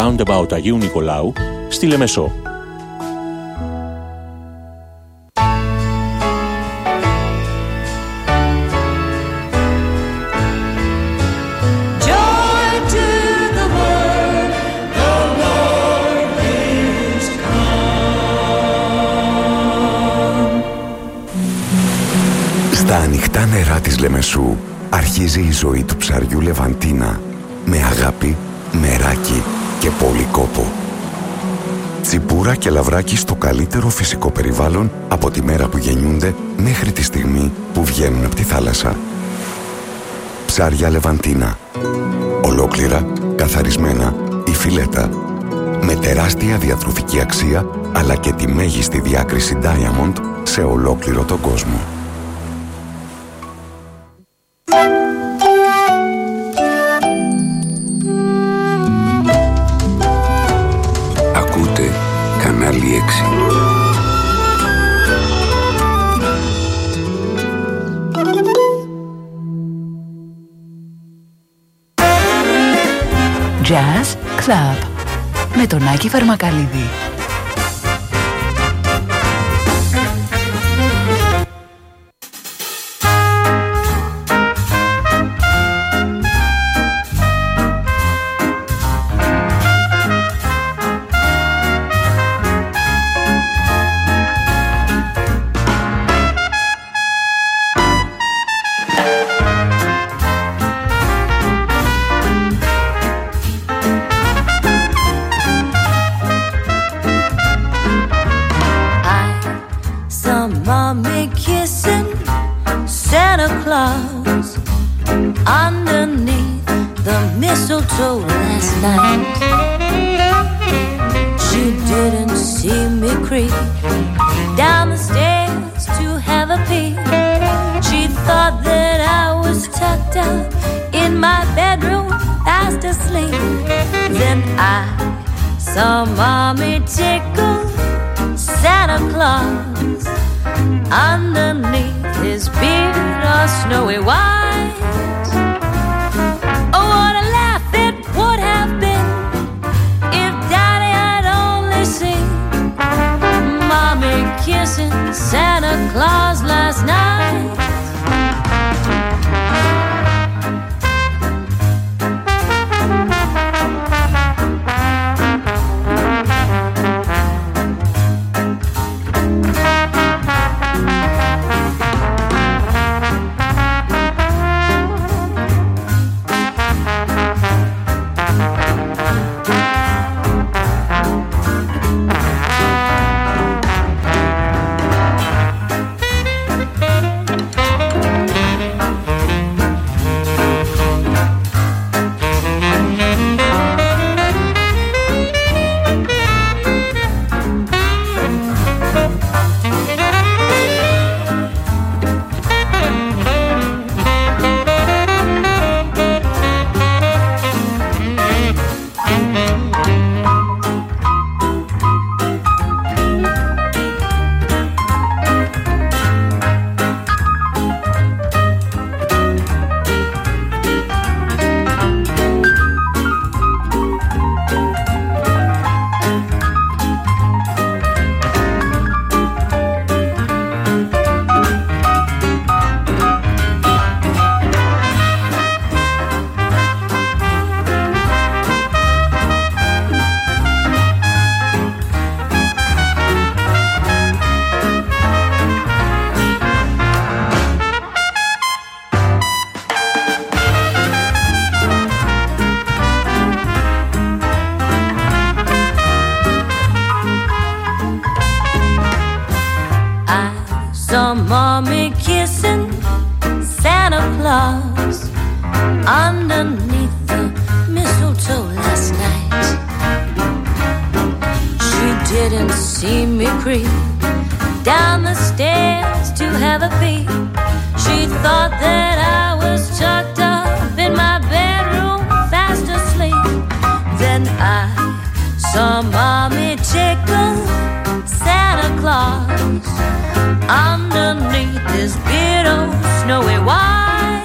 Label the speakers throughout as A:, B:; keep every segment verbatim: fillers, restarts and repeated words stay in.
A: Roundabout Αγίου Νικολάου στη Λεμεσό.
B: Στα ανοιχτά νερά της Λεμεσού αρχίζει η ζωή του ψαριού Λεβαντίνα με αγάπη, μεράκι και πολύ κόπο. Τσιπούρα και λαβράκι στο καλύτερο φυσικό περιβάλλον από τη μέρα που γεννιούνται μέχρι τη στιγμή που βγαίνουν από τη θάλασσα. Ψάρια Λεβαντίνα. Ολόκληρα, καθαρισμένα ή φιλέτα. Με τεράστια διατροφική αξία αλλά και τη μέγιστη διάκριση Diamond σε ολόκληρο τον κόσμο.
C: Ακούτε κανάλι έξι.
D: Jazz Club με τον Άκη Βαρμακαλίδη.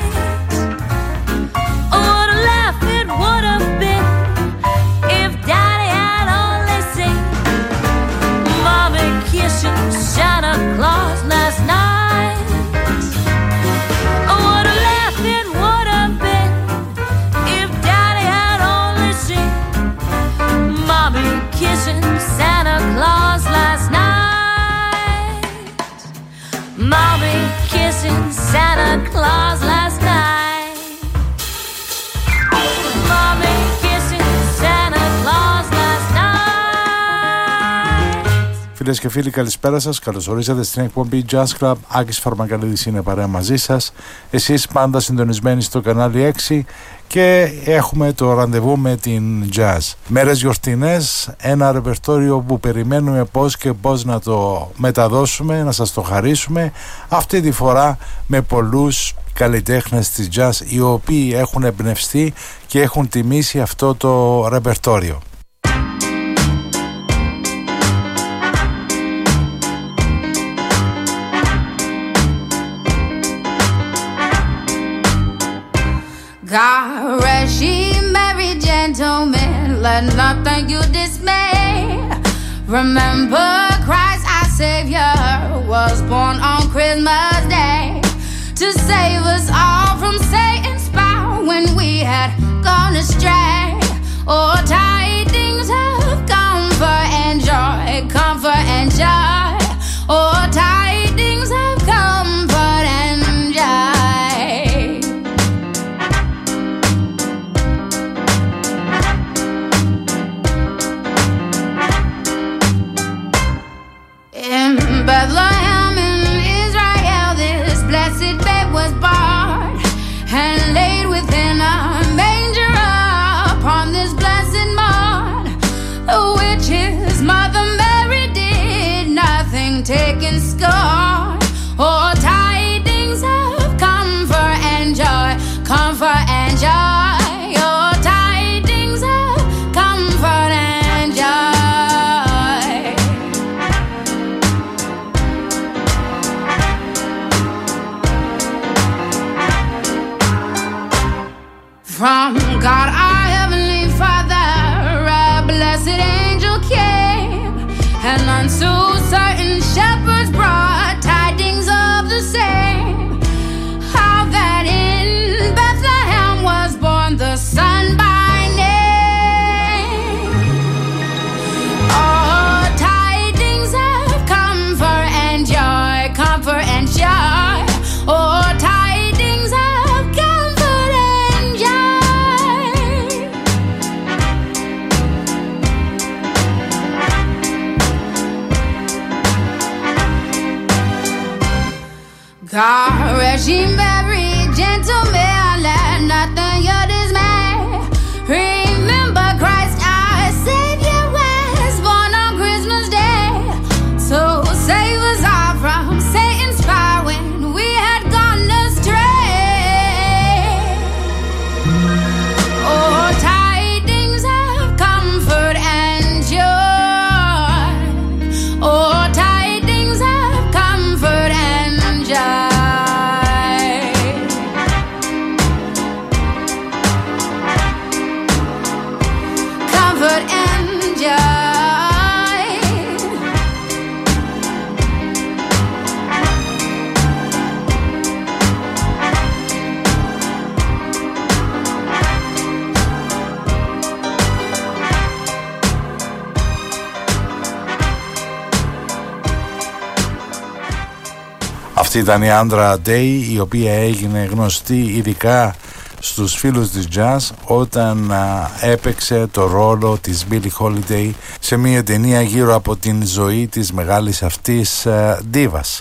E: Oh, what a laugh it would have been if Daddy Φίλες και φίλοι, καλησπέρα σας. Καλώς ορίσατε στην εκπομπή Jazz Club. Άκης Φαρμακαλίδης είναι παρέα μαζί σας. Εσείς πάντα συντονισμένοι στο κανάλι έξι και έχουμε το ραντεβού με την Jazz. Μέρες γιορτινές, ένα ρεπερτόριο που περιμένουμε πώς και πώς να το μεταδώσουμε, να σας το χαρίσουμε. Αυτή τη φορά με πολλούς καλλιτέχνες της Jazz οι οποίοι έχουν εμπνευστεί και έχουν τιμήσει αυτό το ρεπερτόριο.
F: God rest ye merry gentlemen, let nothing you dismay. Remember Christ our Savior was born on Christmas Day to save us all from Satan's power when we had gone astray. Oh, tidings of comfort and joy, comfort and joy. Oh, tidings of comfort and joy. In Bethlehem in Israel, this blessed babe was born and laid within a manger upon this blessed morn, which his mother Mary did nothing taking scorn. Oh, tidings of comfort and joy, comfort and joy. Oh, tidings of comfort and joy. From God our Heavenly Father, a blessed angel came, and unto certain shepherds brought tidings of the same, how that in Bethlehem was born the Son by name. Oh, tidings of comfort and joy, comfort and joy. Oh, tidings of comfort and joy. God rest ye merry gentlemen, let nothing you dismay. Remember Christ our Savior was born on Christmas Day, so save us all from Satan's power when we had gone astray. Oh, tidings of comfort and joy. Oh, tidings of comfort and joy. Comfort and joy.
E: Αυτή ήταν η Andra Day, η οποία έγινε γνωστή ειδικά στους φίλους της Jazz όταν α, έπαιξε το ρόλο της Billie Holiday σε μια ταινία γύρω από την ζωή της μεγάλης αυτής α, ντίβας.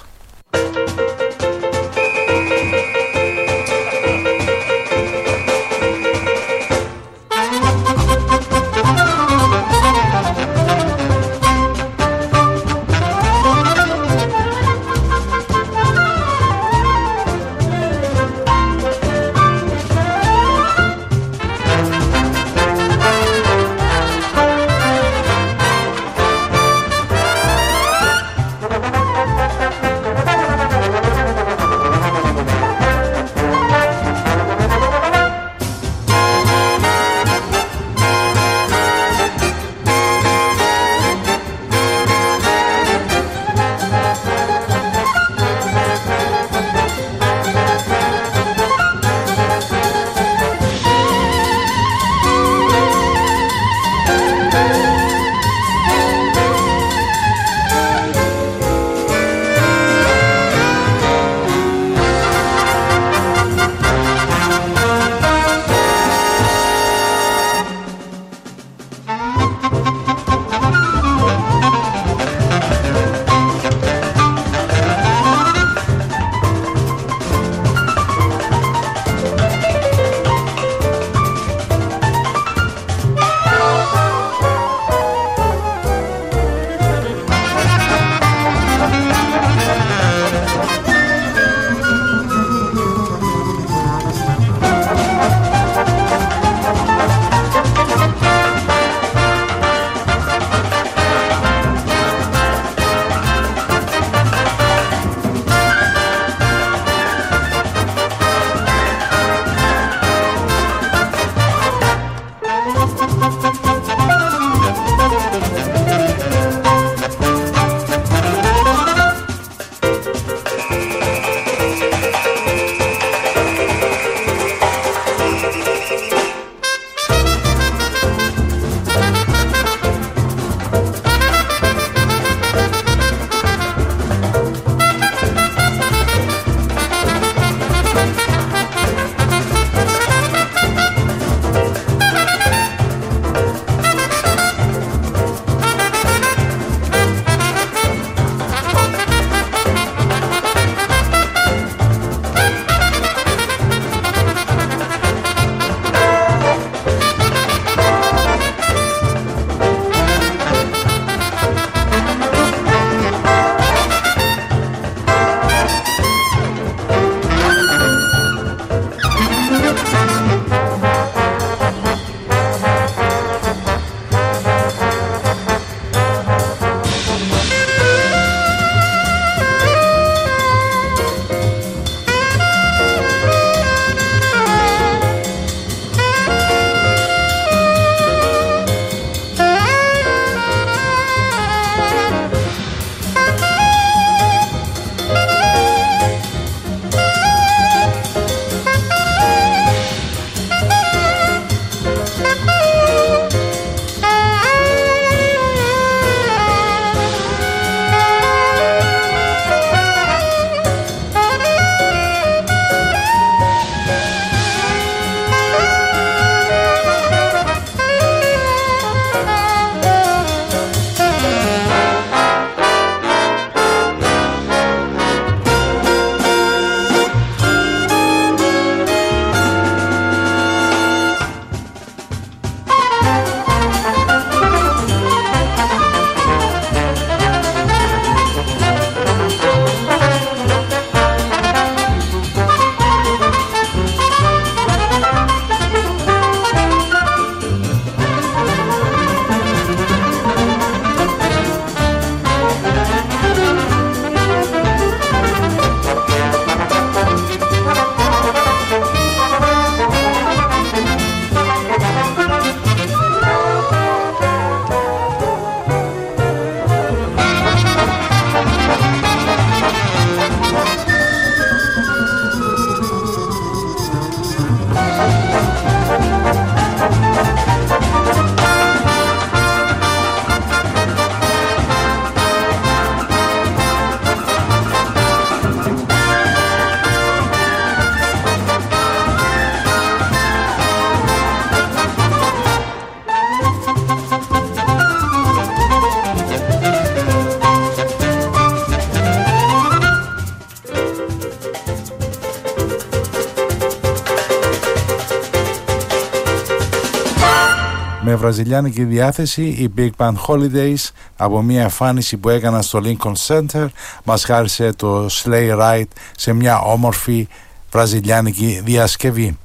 E: βραζιλιάνικη διάθεση, οι Big Band Holidays, από μια εμφάνιση που έκανα στο Lincoln Center, μας χάρισε το Sleigh Ride σε μια όμορφη βραζιλιάνικη διασκευή.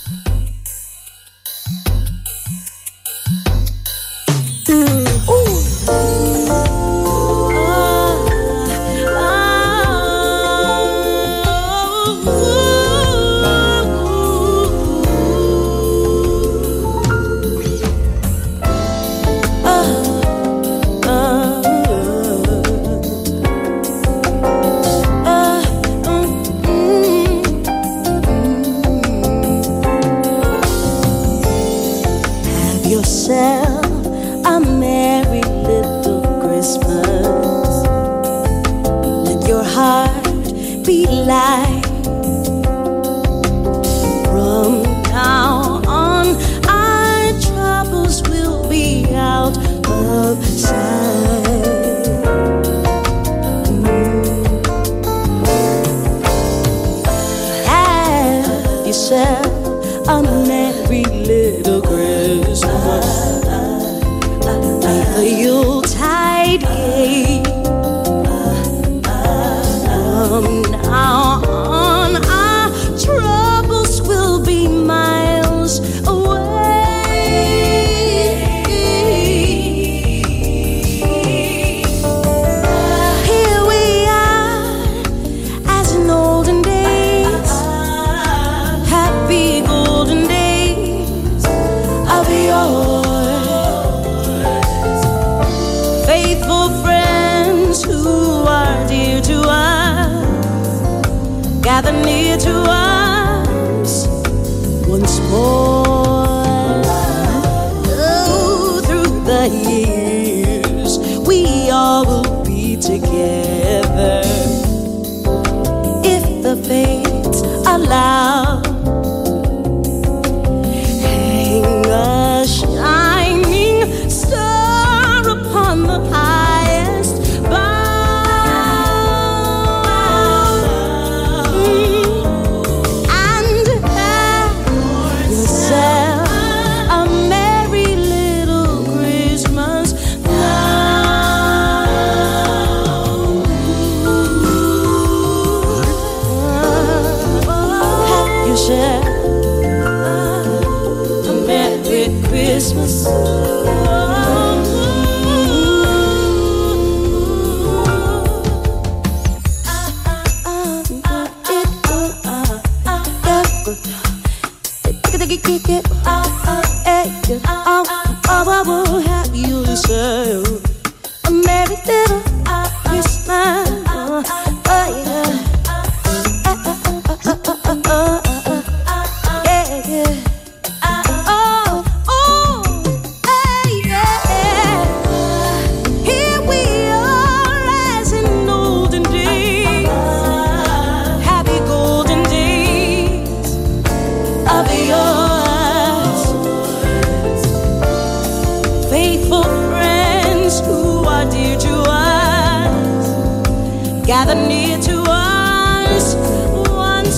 G: Gather near to us once more. Oh, through the years we all will be together if the fates allow. Hang a shining star upon the highest bough. Christmas. I will have you serve a merry little Christmas. Oh yeah. Gather near to us once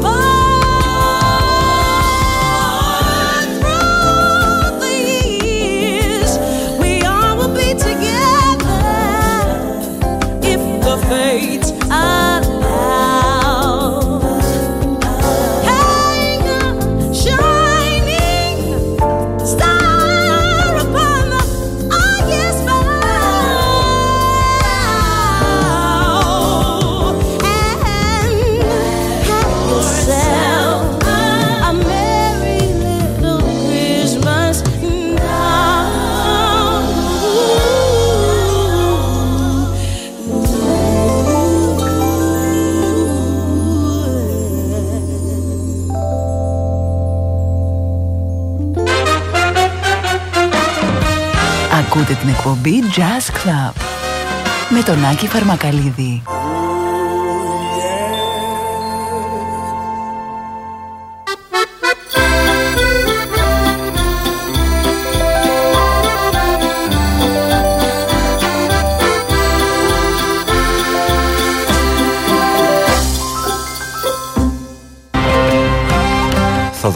G: more. Through the years we all will be together if the fates allow. Hang a shining star upon the highest bough.
D: Ακούτε την εκπομπή Jazz Club με τον Άκη Φαρμακαλίδη.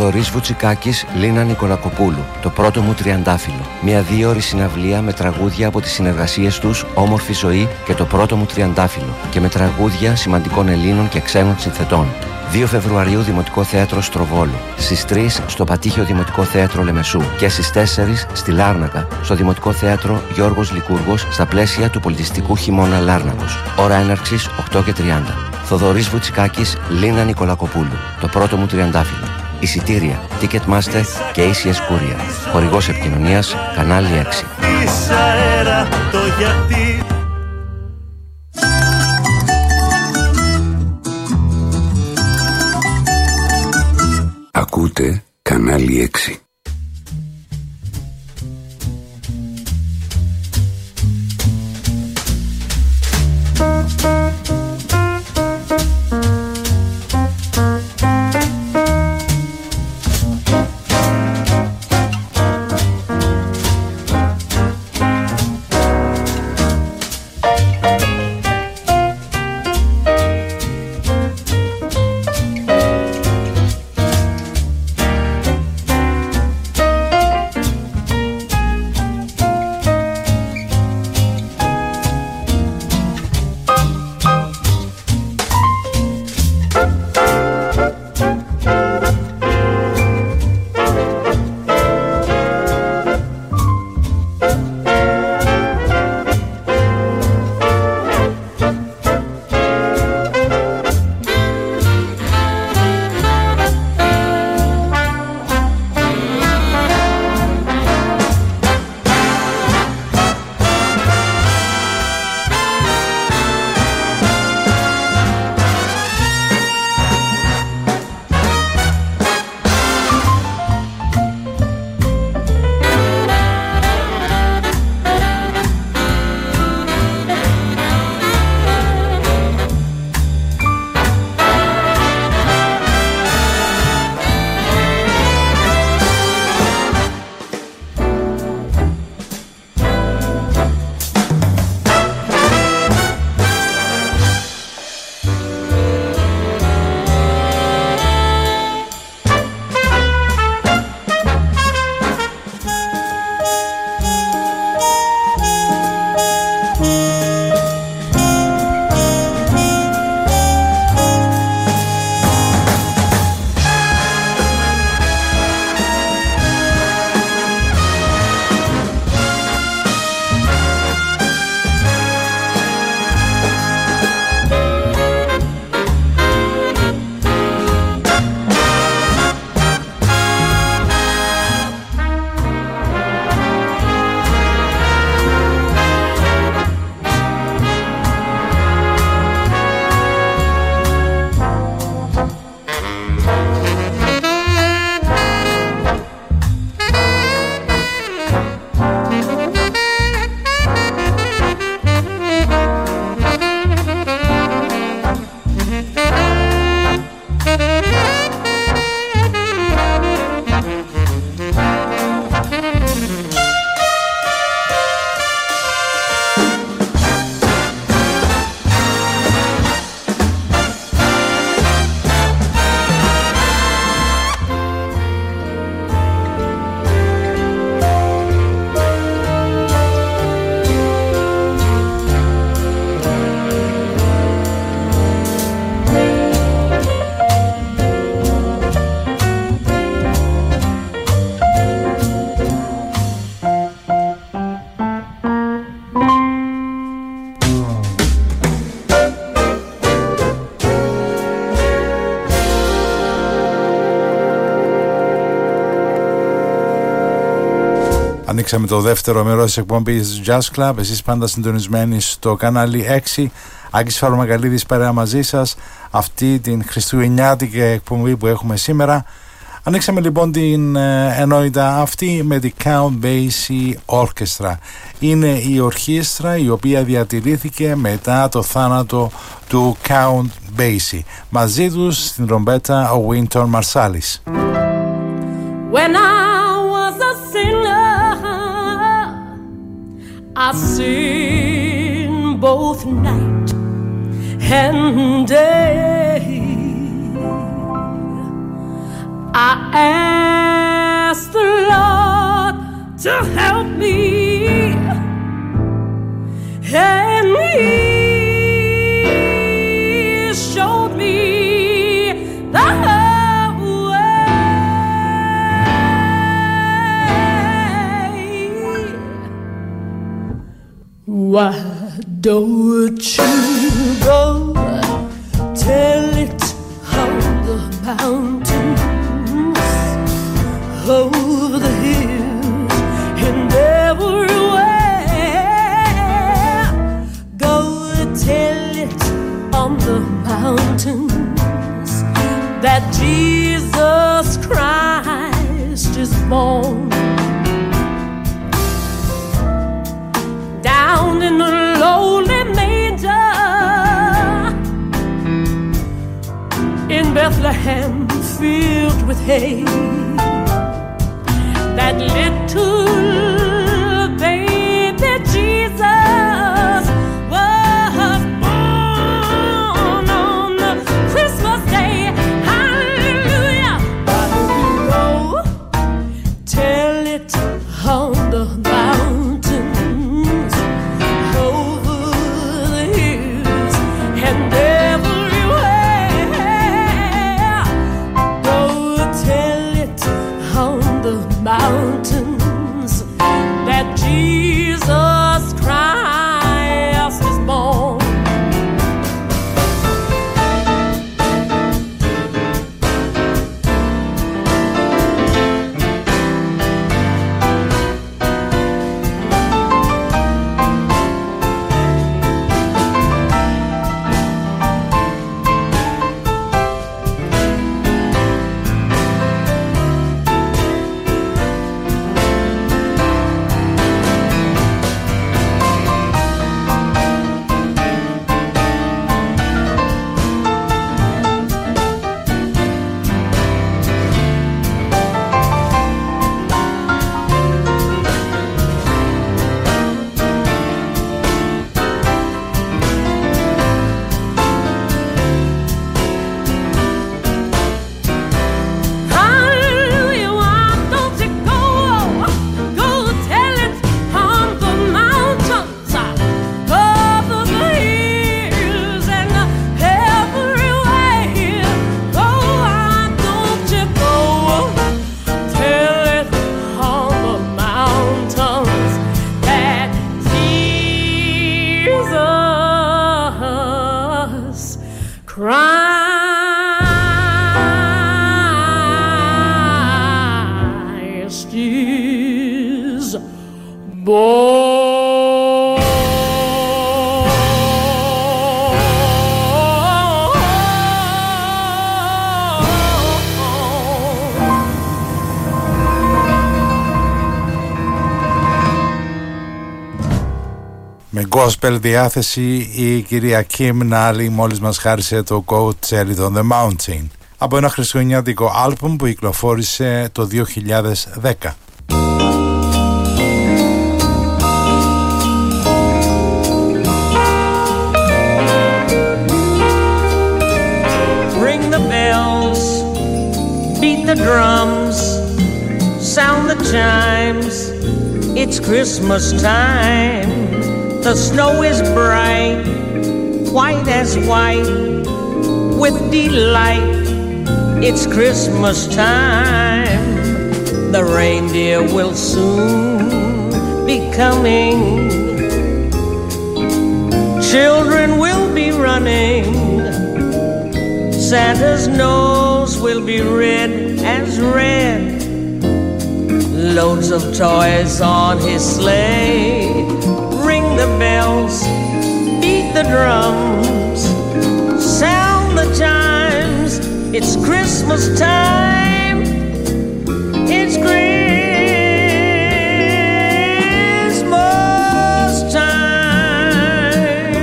H: Θοδωρής Βουτσικάκης, Λίνα Νικολακοπούλου. Το πρώτο μου τριαντάφυλλο. Μια δύο-ώρη συναυλία με τραγούδια από τις συνεργασίες τους Όμορφη ζωή και Το πρώτο μου τριαντάφυλλο και με τραγούδια σημαντικών Ελλήνων και ξένων συνθετών. δύο Φεβρουαρίου Δημοτικό Θέατρο Στροβόλου. Στις τρεις στο Πατήχιο Δημοτικό Θέατρο Λεμεσού. Και στις τέσσερις στη Λάρνακα, στο Δημοτικό Θέατρο Γιώργος Λικούργος, στα πλαίσια του πολιτιστικού χειμώνα Λάρνακος. Ώρα έναρξης οκτώ και τριάντα. Θοδωρής Βουτσικάκης, Λίνα Νικολακοπούλου. Το πρώτο μου τριαντάφυλλο. Εισιτήρια, Ticketmaster και έι σι ες Courier. Χορηγός επικοινωνίας, κανάλι έξι.
C: Ακούτε κανάλι έξι.
E: Ανοίξαμε το δεύτερο μέρος της εκπομπής Jazz Club. Εσείς πάντα συντονισμένοι στο κανάλι έξι. Άκης Φαρμακαλίδης παρέα μαζί σας. Αυτή την χριστουγεννιάτικη εκπομπή που έχουμε σήμερα. Ανοίξαμε λοιπόν την ε, ενότητα αυτή με τη Count Basie Orchestra. Είναι η ορχήστρα η οποία διατηρήθηκε μετά το θάνατο του Count Basie. Μαζί τους στην τρομπέτα ο Wynton Marsalis.
G: When I was a sinner, I sinned both night and day. I asked the Lord to help me, and He showed me the way. Why don't you go tell it on the mountains, over the hills, and everywhere? Go tell it on the mountains that Jesus Christ is born. Down in the lowly manger in Bethlehem, filled with hay, that little baby Jesus was born on the Christmas day. Hallelujah! Go tell it on the mountains, over the hills, and everywhere. Go tell it on the mountains that Jesus Christ is born. Christ is born.
E: Με gospel διάθεση η κυρία Kim Nally μόλις μας χάρισε το Go Tell It on the Mountain από ένα χριστουγεννιάτικο άλμπουμ που κυκλοφόρησε το δύο χιλιάδες δέκα.
I: Ring the bells, beat the drums, sound the chimes, it's Christmas time. The snow is bright, white as white, with delight, it's Christmas time. The reindeer will soon be coming, children will be running, Santa's nose will be red as red, loads of toys on his sleigh. Ring the bells, beat the drums, sound the chimes, it's Christmas time, it's Christmas time.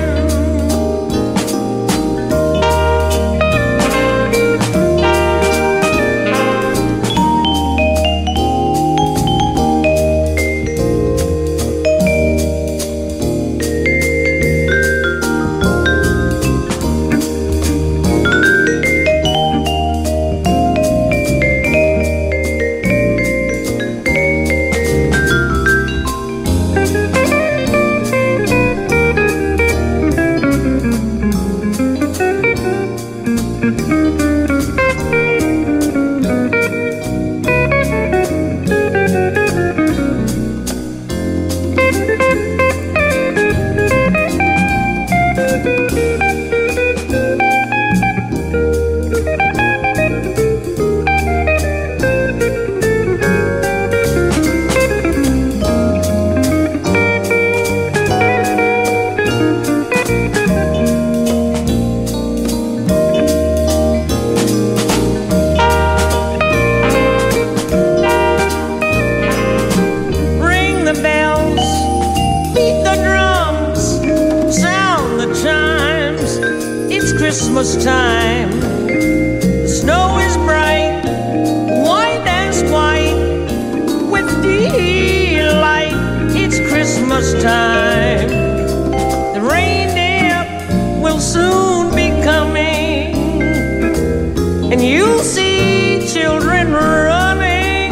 I: Christmas time. The snow is bright, white as white, with delight. It's Christmas time. The reindeer will soon be coming, and you'll see children running.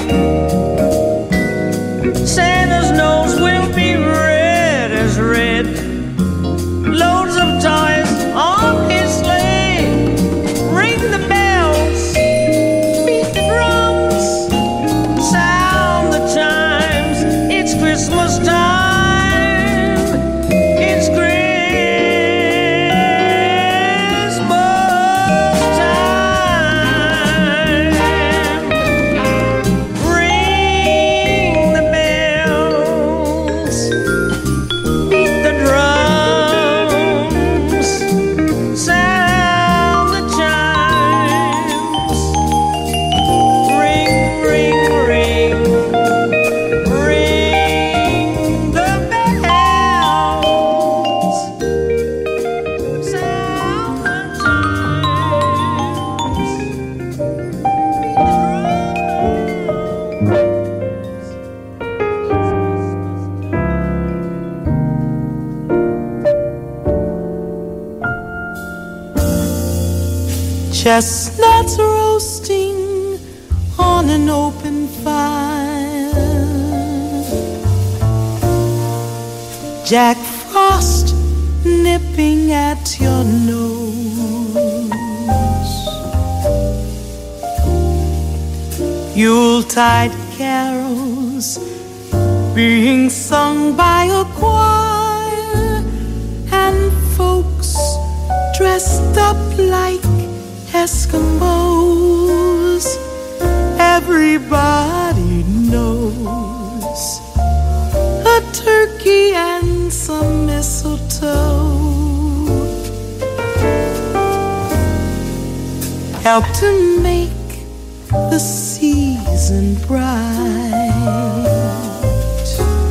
I: Santa's nose will be red as red, loads of toys on his sleigh. Ring the bells, beat the drums, sound the chimes. It's Christmas time. It's Christmas time. Ring the bells, beat the drums, sound the chimes. Ring, ring, ring, ring the bells, sound the
G: Chestnuts roasting on an open fire, Jack Frost nipping at your nose, Yuletide carols being sung by a choir, and folks dressed up like Eskimos. Everybody knows a turkey and some mistletoe help to make the season bright.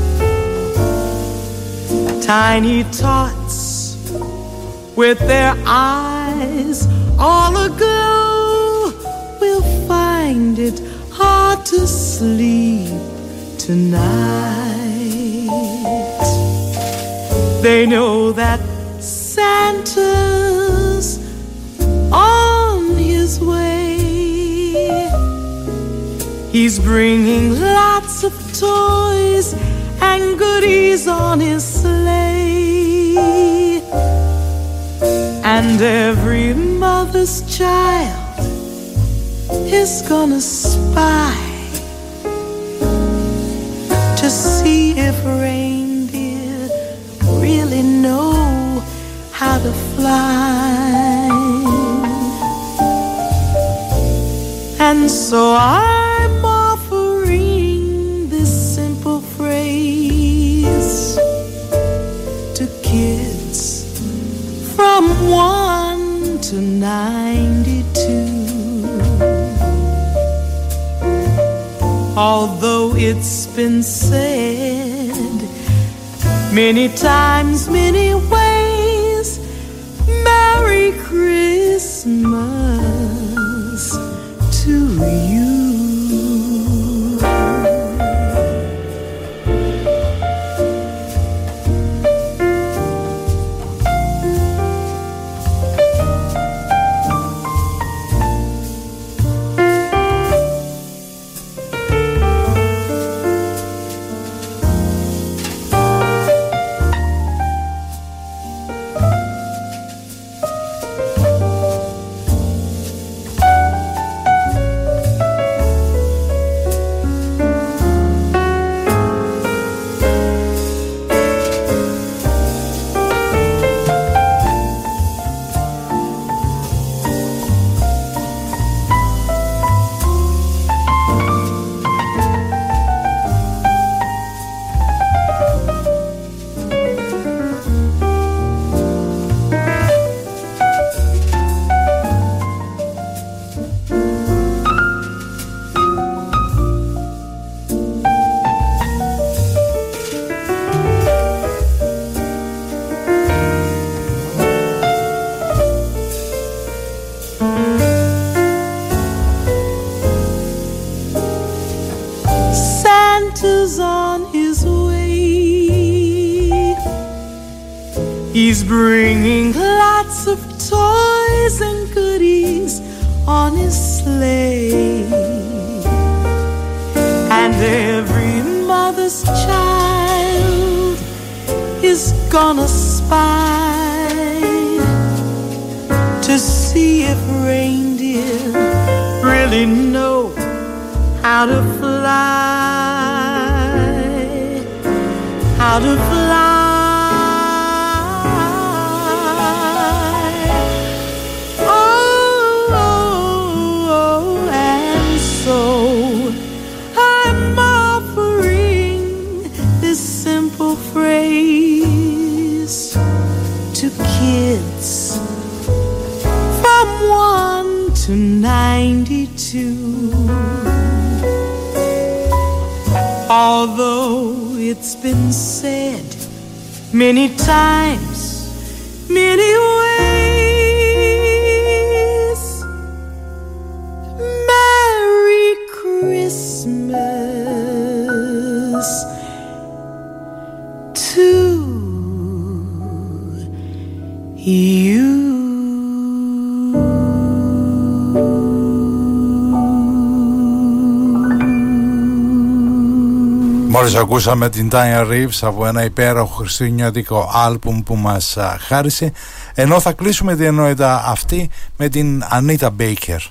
G: Tiny tots with their eyes all aglow will find it hard to sleep tonight. They know that Santa's on his way. He's bringing lots of toys and goodies on his sleigh, and every mother's child is gonna spy to see if reindeer really know how to fly. And so I'm offering this simple phrase to kids from one to ninety-two. Although it's been said many times, many ways, Merry Christmas to you. He's bringing lots of toys and goodies on his sleigh. And every mother's child is gonna spy to see if reindeer really know how to fly, how to fly. Kids from one to ninety-two. Although it's been said many times, many ways, Merry Christmas to you.
E: Μόλις ακούσαμε την Tanya Reeves από ένα υπέροχο χριστουγεννιάτικο άλμπουμ που μας α, χάρισε, ενώ θα κλείσουμε την ενότητα αυτή με την Anita Baker.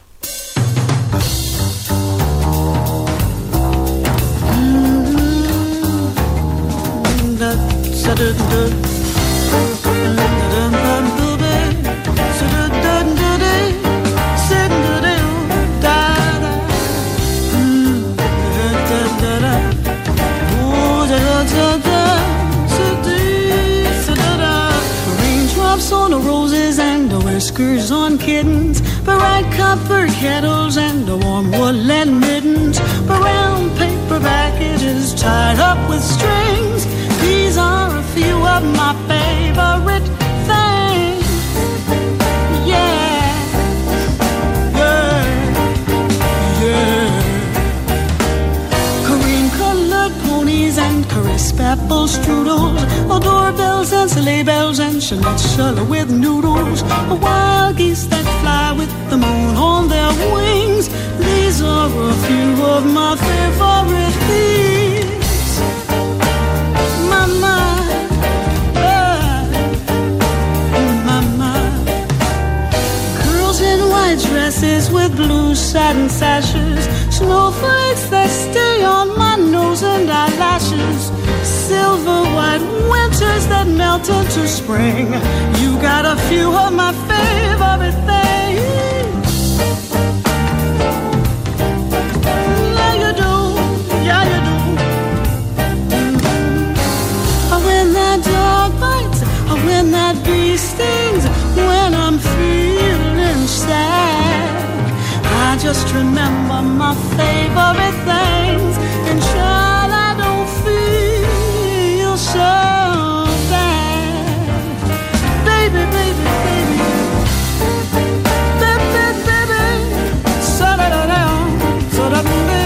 J: On the roses and the whiskers on kittens, bright copper kettles and the warm woollen mittens, brown paper packages tied up with strings. These are a few of my favorite things. Yeah, yeah, yeah. Cream-colored ponies and crisp apple strudels, doorbells and sleigh bells and schnitzel with noodles, wild geese that fly with the moon on their wings. These are a few of my favorite things. My mind, uh, my mind. Girls in white dresses with blue satin sashes, snowflakes that stay on my nose and eyelashes, silver white winters that melt into spring. You got a few of my favorite things. Yeah, you do. Yeah, you do. Mm-hmm. When that dog bites, when that bee stings, when I'm feeling sad, I just remember my favorite things. And child, I don't feel so bad. Baby, baby, baby. Baby, baby. So-da-da-da. So-da-da-da.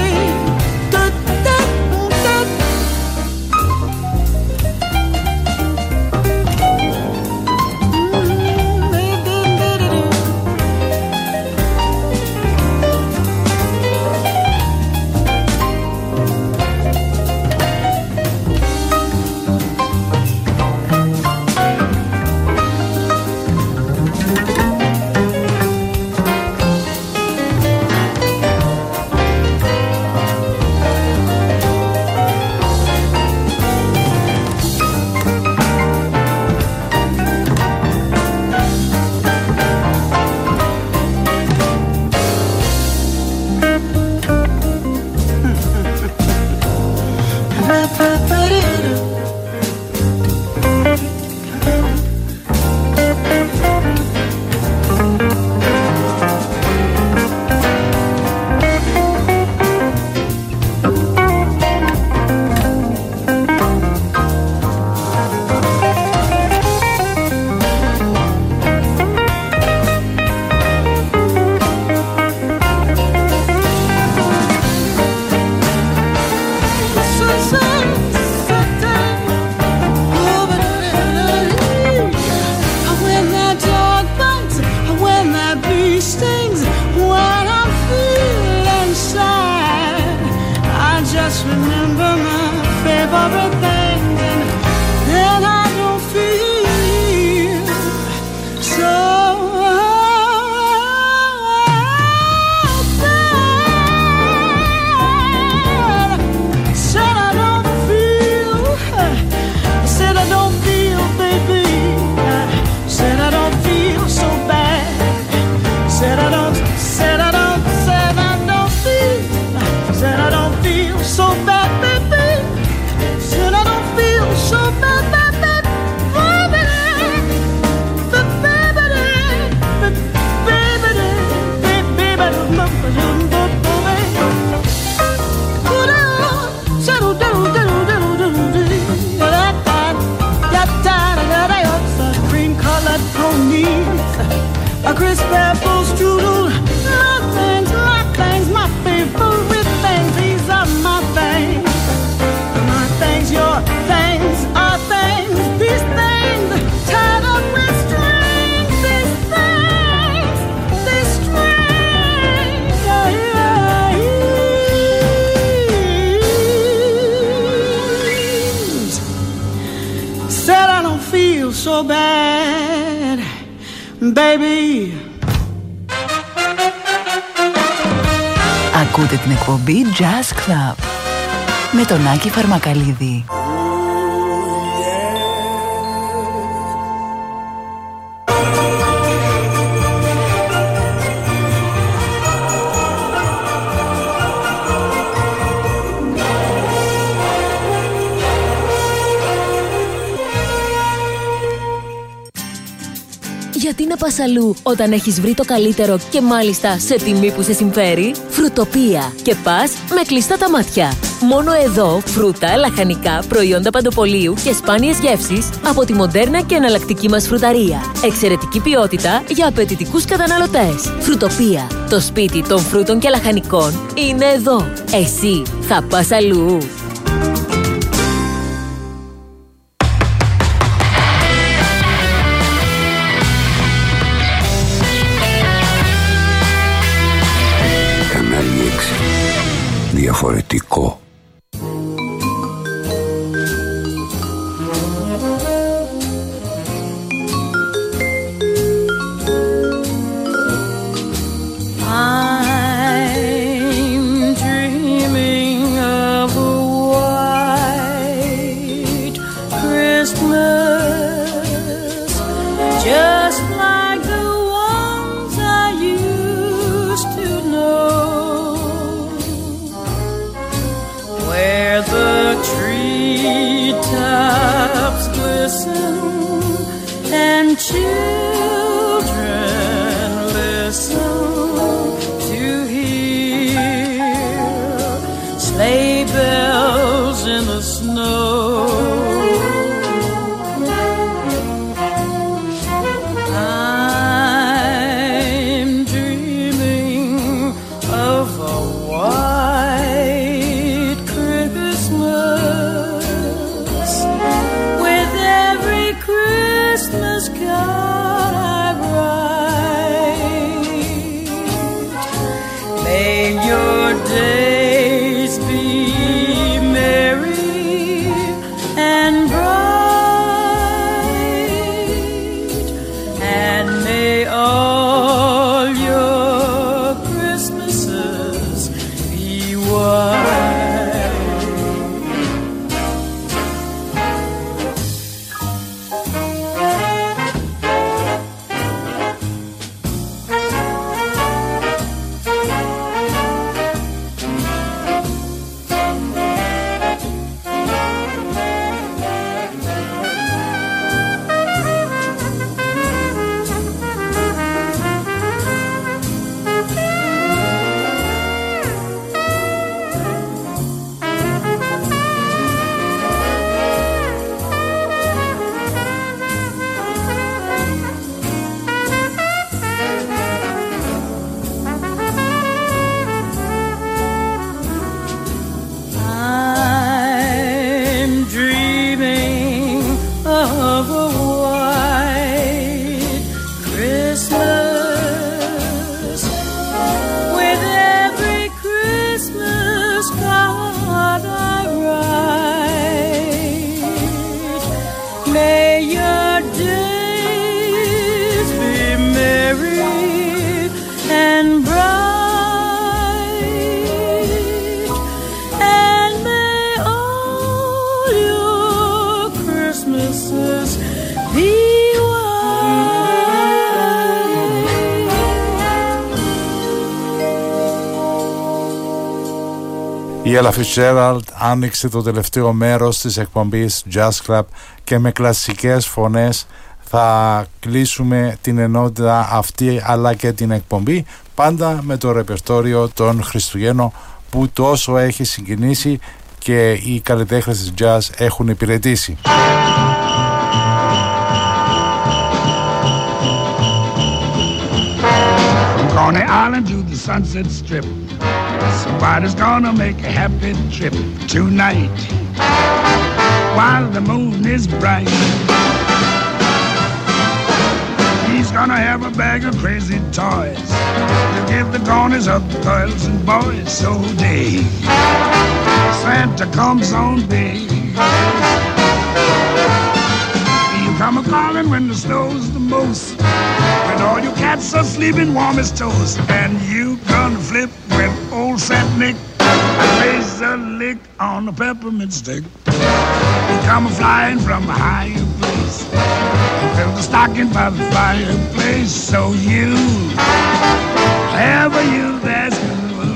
J: a crisp apple strudel. My things, my things, my favorite things. These are my things. My things, your things are things. These things tied up with strings. These things, these strings. Yeah, yeah, yeah. Said I don't feel so bad, baby.
D: Ακούτε την εκπομπή Jazz Club με τον Άκη Φαρμακαλίδη.
K: Γιατί να πας αλλού όταν έχεις βρει το καλύτερο και μάλιστα σε τιμή που σε συμφέρει? Φρουτοπία. Και πας με κλειστά τα μάτια. Μόνο εδώ φρούτα, λαχανικά, προϊόντα παντοπολίου και σπάνιες γεύσεις από τη μοντέρνα και εναλλακτική μας φρουταρία. Εξαιρετική ποιότητα για απαιτητικούς καταναλωτές. Φρουτοπία. Το σπίτι των φρούτων και λαχανικών είναι εδώ. Εσύ θα πας αλλού?
C: Διαφορετικό.
E: Η Ella Fitzgerald άνοιξε το τελευταίο μέρος της εκπομπής Jazz Club και με κλασικές φωνές θα κλείσουμε την ενότητα αυτή αλλά και την εκπομπή, πάντα με το ρεπερτόριο των Χριστουγέννων που τόσο έχει συγκινήσει και οι καλλιτέχνες της jazz έχουν υπηρετήσει.
L: island to the Sunset Strip. Somebody's gonna make a happy trip tonight while the moon is bright. He's gonna have a bag of crazy toys to give the corners of the girls and boys. So dig, Santa comes on big. He'll come a-calling when the snow's the most, when all your cats are sleeping warm as toast. And you gonna flip when old Saint Nick plays a lick on a peppermint stick. He'll come a-flying from a higher place, fill the stocking by the fireplace. So you have a you that's good.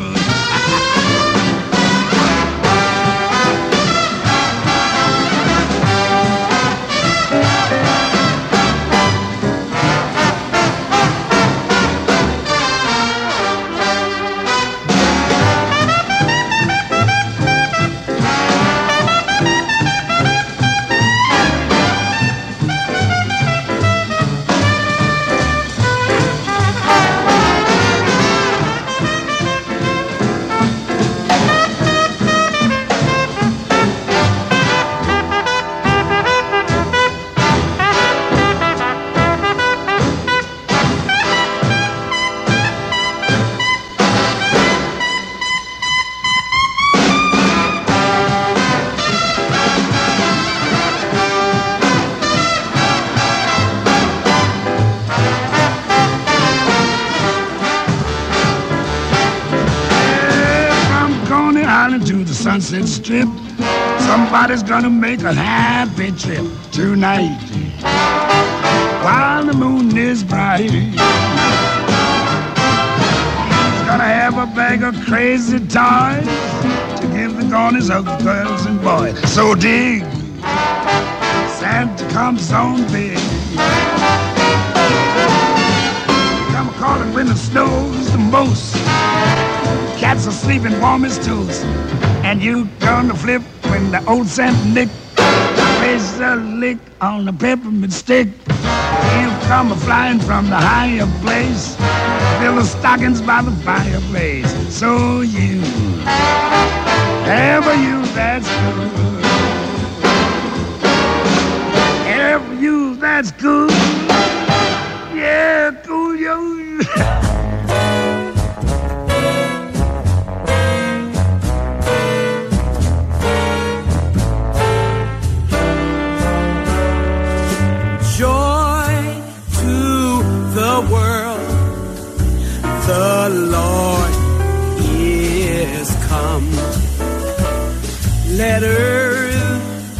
L: Sunset Strip, somebody's gonna make a happy trip tonight while the moon is bright. He's gonna have a bag of crazy toys to give the corners of the girls and boys. So dig, Santa comes on big. Come calling when the snow's the most, cats are sleeping warm as toast. And you gonna flip when the old Saint Nick plays a lick on the peppermint stick. He'll come a-flying from the higher place, fill the stockings by the fireplace. So you have a you that's good, have a you that's good, yeah, cool yo.
M: The Lord is come. Let earth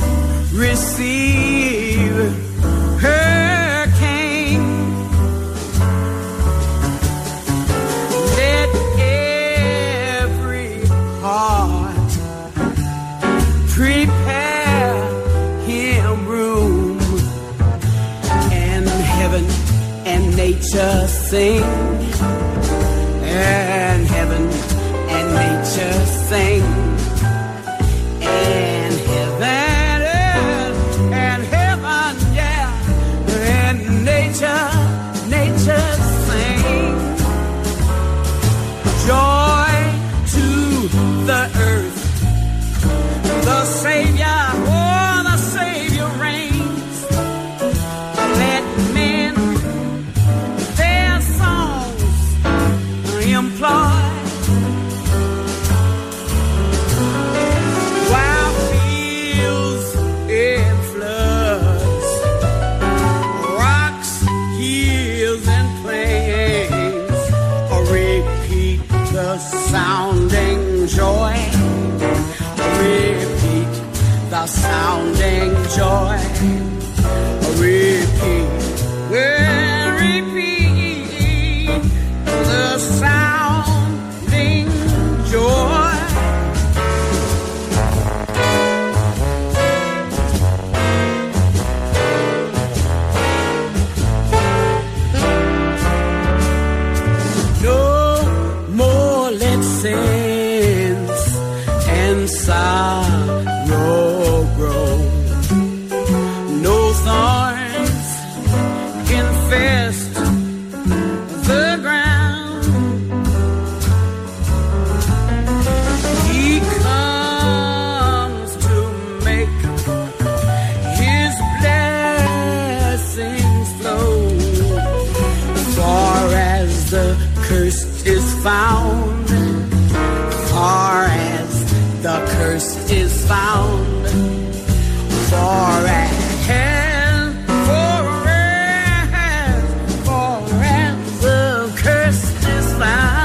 M: receive her King. Let every heart prepare him room, and heaven and nature sing. And heaven and nature sing, and heaven and heaven, yeah, and nature, nature sing. Joy to the earth, the Savior, oh, the Savior reigns. Let men their songs employ, while fields in floods, rocks, hills, and plains, or repeat the sounding joy, repeat the sounding joy, repeat, well, repeat the sounding joy. No more let sins and sorrow grow. found, far as the curse is found, far as, far as, far as the curse is found.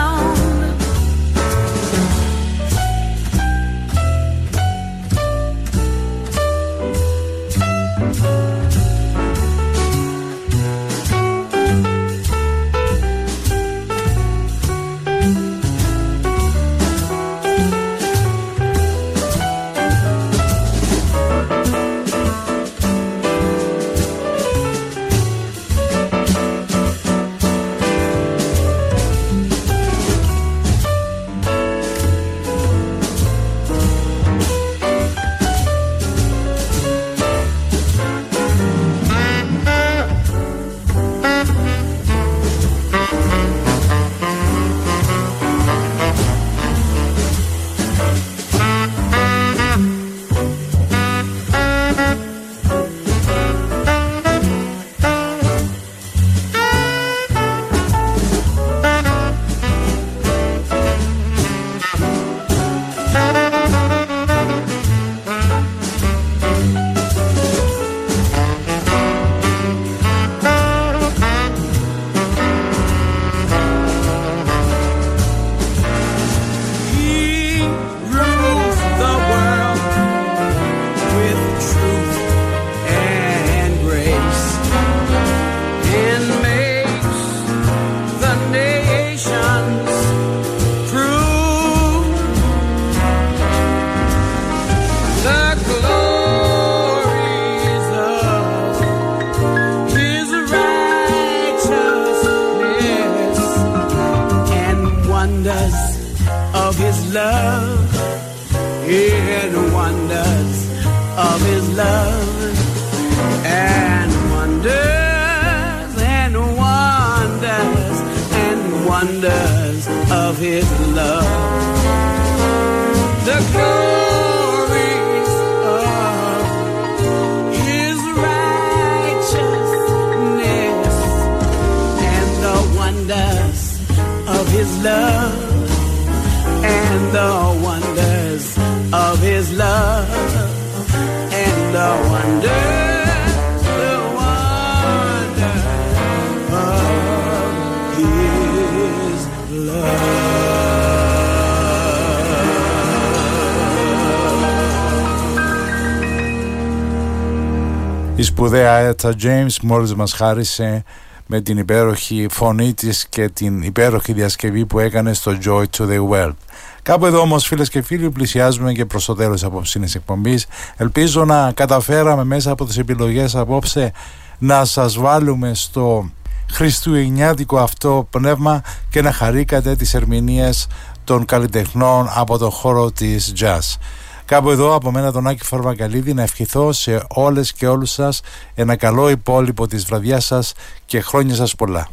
E: Η σπουδαία Έτα James μόλις μας χάρισε με την υπέροχη φωνή της και την υπέροχη διασκευή που έκανε στο Joy to the World. Κάπου εδώ όμως, φίλες και φίλοι, πλησιάζουμε και προς το τέλος της απόψινης εκπομπής. Ελπίζω να καταφέραμε μέσα από τις επιλογές απόψε να σας βάλουμε στο χριστουγεννιάτικο αυτό πνεύμα και να χαρήκατε τις ερμηνείες των καλλιτεχνών από το χώρο της jazz. Κάπου εδώ από μένα τον Άκη Φαρμακαλίδη να ευχηθώ σε όλες και όλους σας ένα καλό υπόλοιπο της βραδιάς σας και χρόνια σας πολλά.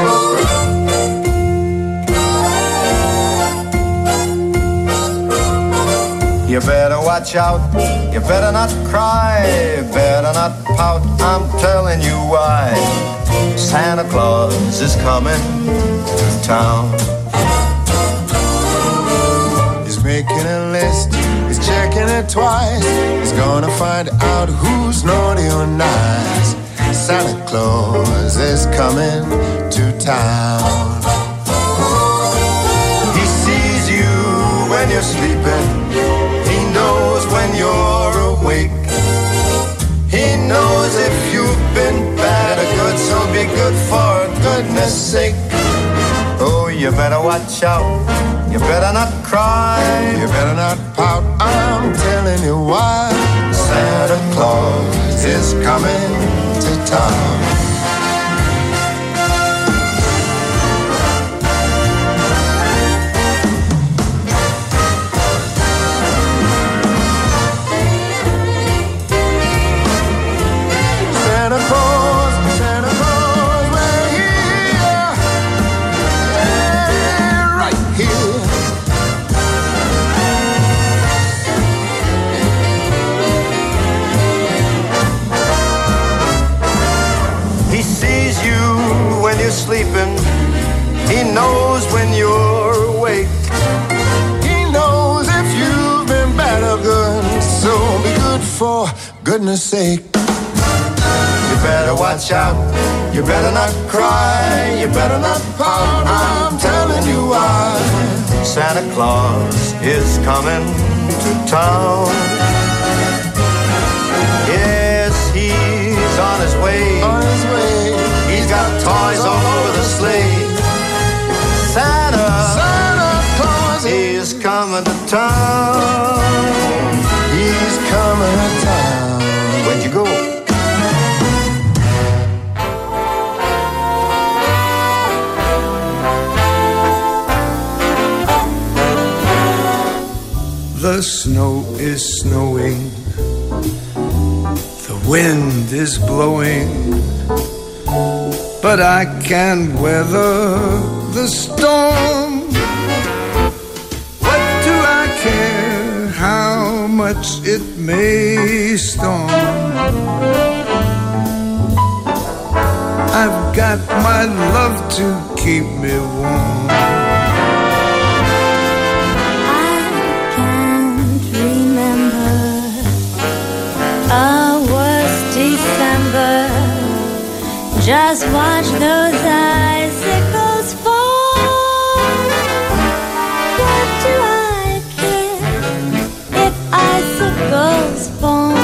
N: You better watch out, you better not cry, better not pout, I'm telling you why. Santa Claus is coming to town. He's making a list, he's checking it twice, he's gonna find out who's naughty or nice. Santa Claus is coming to town. He sees you when you're sleeping, he knows when you're awake. He knows if you've been bad or good, so be good for goodness sake. Oh, you better watch out, you better not cry, you better not pout, I'm telling you why. Santa Claus is coming to town. Santa Claus, Santa Claus, we're here, yeah, right here. He sees you when you're sleeping, he knows when you're awake. He knows if you've been bad or good, so be good for goodness sake. You better watch out, you better not cry, you better not pout, I'm telling you why. Santa Claus is coming to town. Yes, he's on his way, on his way. He's got toys all over the sleigh. Santa, Santa Claus is coming to town. He's coming to town. Where'd you go?
O: The snow is snowing, the wind is blowing, but I can weather the storm. What do I care how much it may storm? I've got my love to keep me warm.
P: Just watch those icicles fall. What do I care if icicles fall?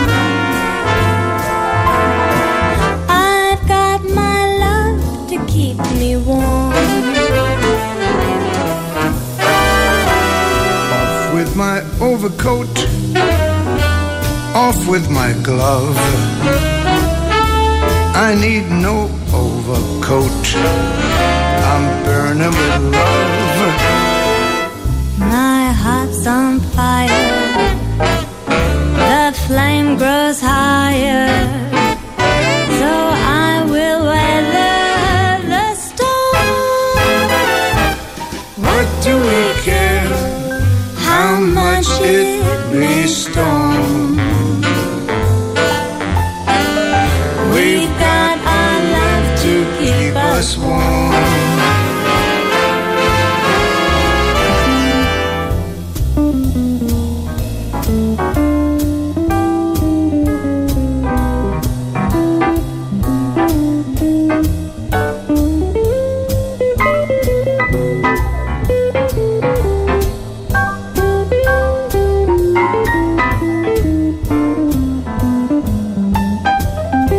P: I've got my love to keep me warm.
O: Off with my overcoat, off with my glove. I need no overcoat, I'm burning with love.
P: My heart's on fire, the flame grows high.